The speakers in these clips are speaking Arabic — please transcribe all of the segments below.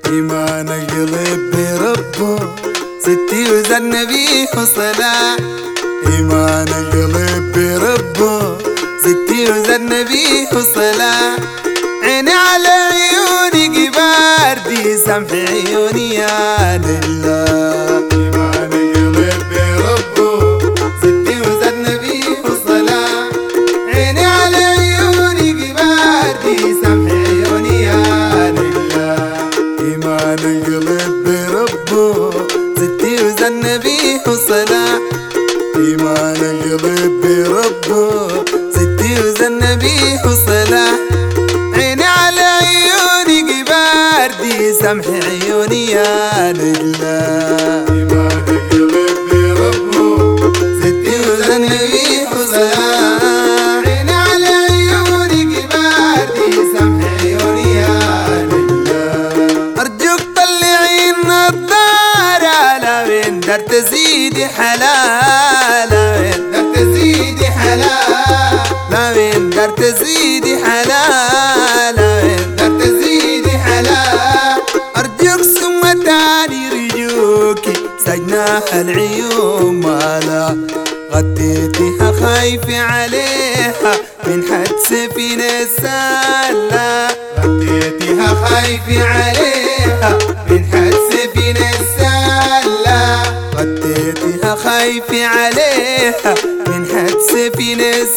إيمان القلب بربه ستي وزن بيه صلاة. إيمان القلب بربه ستي وزن بيه صلاة. عيني على عيوني كبار دي سمح عيوني يا لله. إيمان القلب بربه ستي وزن بيه صلاة. عيني على عيوني كبار دي سمح عيوني يا لله. إيمان القلب بربه ستي وزن بيه صلاة. إيمان القلب بربه ستي وزن بيه صلاة. عيني على عيوني كبار دي سمح عيوني يا لله. إيمان القلب بربه ستي وزن بيه صلاة. عيني على عيوني كبار دي سمح عيوني يا لله. أرجوك طلعي النضارة لوين دار تزيدي حلالة. وين دار تزيدي حلالة. لوين دار تزيدي حلالة. وين دار تزيدي حلالة. أرجوك ثم تاني رجوكي سجناها العيون مالا. غطيتها خايفة عليها من حد في السالة. غطيتها خايفة عليها من حد في السالة. غطيتها خايفة عليها من حد في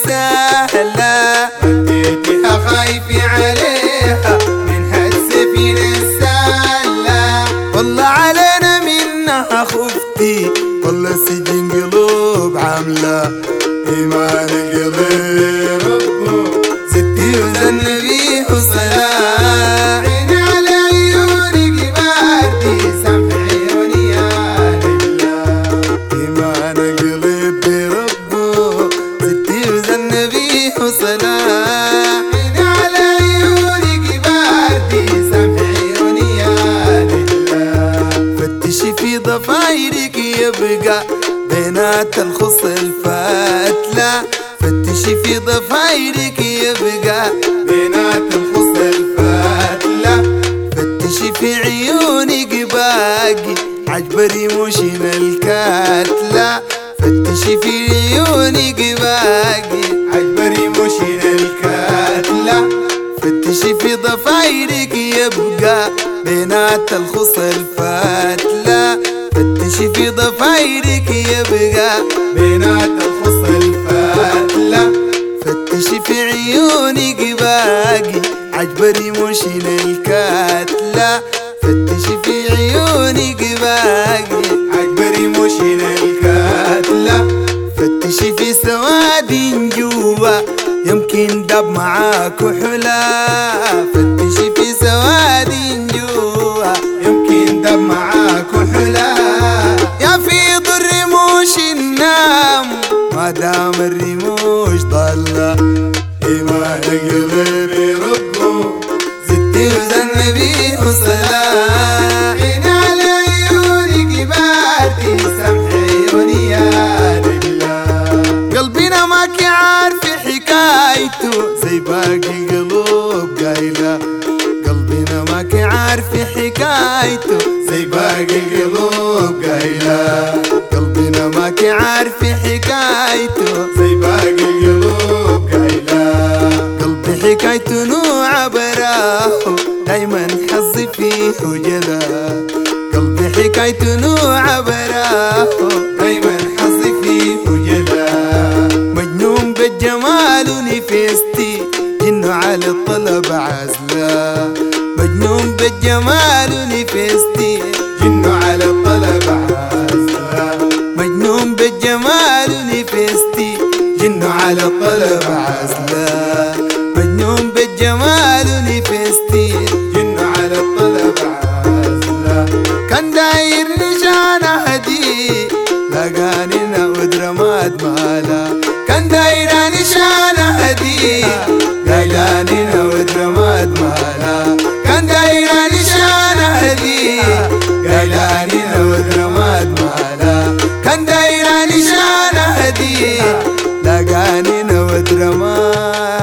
السالة. غطيتها خايفة عليها من حد في السالة. والله علينا منها خفتي والله سجن قلوب عاملة. إيمان القلب ربه ستي وزن بيه صلاة. عيني على عيوني كبار دي سمح عيوني يا لله. إيمان القلب ربه ستي وزن بيه صلاة. عيني على عيوني كبار دي سمح عيوني يا لله. فتشي في ضفايرك يبقى بينات الخص الفتلة. فتشي في ضفايرك يبقى بينات الخص الفتلة. فتشي في عيونك باقي عجب رموشن الكتلة. فتشي في عيونك باقي عجب رموشن الكتلة. فتشي في ضفايرك يبقى بينات الخص الفتلة. فتشي في ضفايرك يبقى بينات الخص الفتلة. فتشي في عيونك باقي عجب رموشن الكتلة. فتشي في عيونك باقي عجب رموشن الكتلة. فتشي في سواد جوا يمكن دب معاك وحلا. فتشي في سواد جوا يمكن دب معاك وحلا. يا في ضر رموش النام ما دام الرموش ضلة. إيمان القلب ربه ستي وزن بيه صلاة. عيني على عيوني كبار دي سمح عيوني يا لله. قلبنا ماكي عارف حكايته زي باقي قلوب قايلة. قلبنا ماكي عارف حكايته زي باقي قلوب قايلة. قلبنا ماكي عارف حكايته زي باقي قلوب قايلة. قلبي حكايته نوع براه دايما حظي فيه جلا. قلبي حكايته نوع براه دايما حظي فيه جلا. مجنون بالجمال ونفستي جنه على الطلب عزله. مجنون بالجمال ونفستي جنه على الطلب عزله. مجنون بالجمال ونفستي جنه على الطلب عزله. مجنون بالجمال ونفستي جنه على الطلب عزله. كان داير نشانه هدي لقانينا ودرمات مالا. كان داير نشانه هدي لقانينا ودرمات مالا. كان داير نشانه هدي لقانينا ودرمات مالا. كان داير نشانه هدي لقانينا ودرمات